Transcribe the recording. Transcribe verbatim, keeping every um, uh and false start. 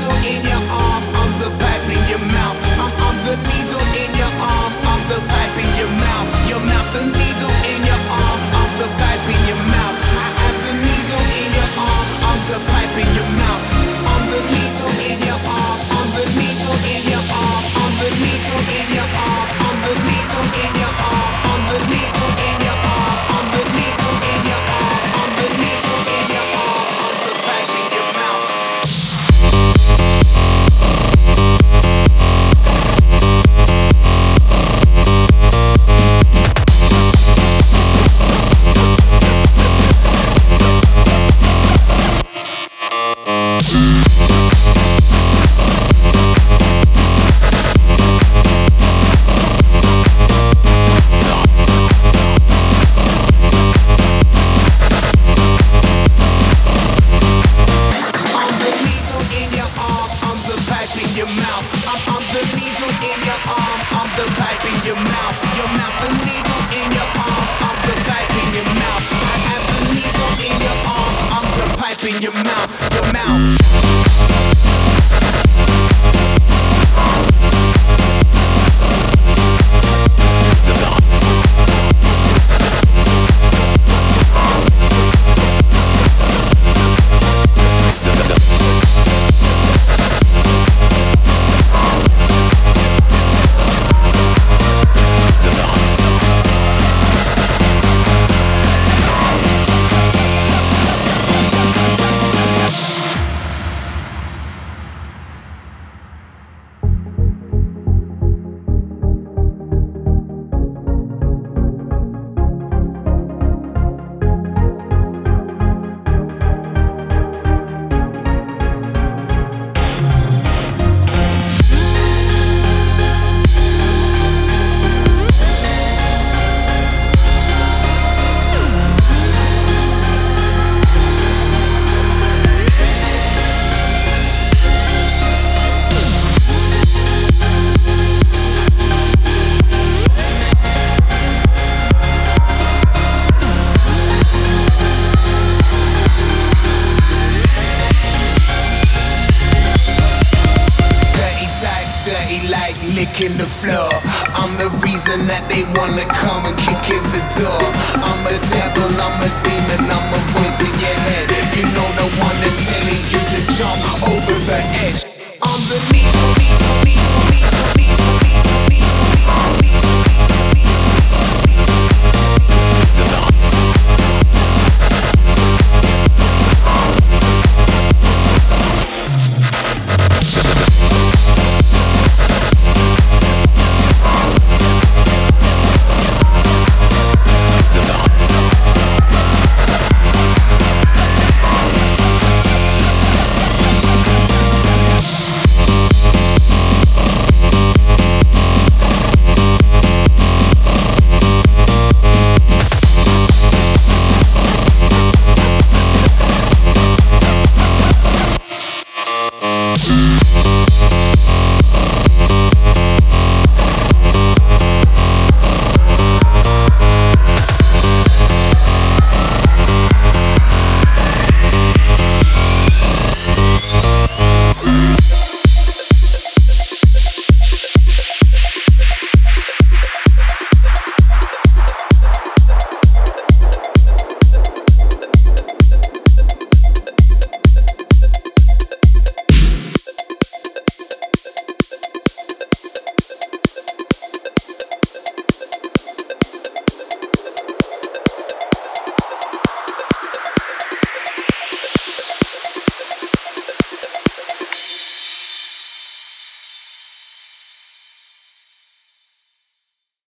needle in your arm, I'm the pipe in your mouth. I'm, I'm the needle in your arm, I'm the pipe in your mouth. Your mouth, the needle in your arm, I'm the pipe in your mouth. I have the needle in your arm, I'm the pipe in your mouth. I'm the needle in your arm, I'm the needle in your arm, I'm the needle in your arm, I'm the needle in your arm, I'm the needle in your arm, I'm the needle in your arm, I'm the needle in your arm, I'm the pipe in your mouth. In your mouth, your mouth. Licking the floor, I'm the reason that they wanna come and kick in the door. I'm a devil, I'm a demon, I'm a voice in your head. You know the one that's telling you to jump over the edge. I'm the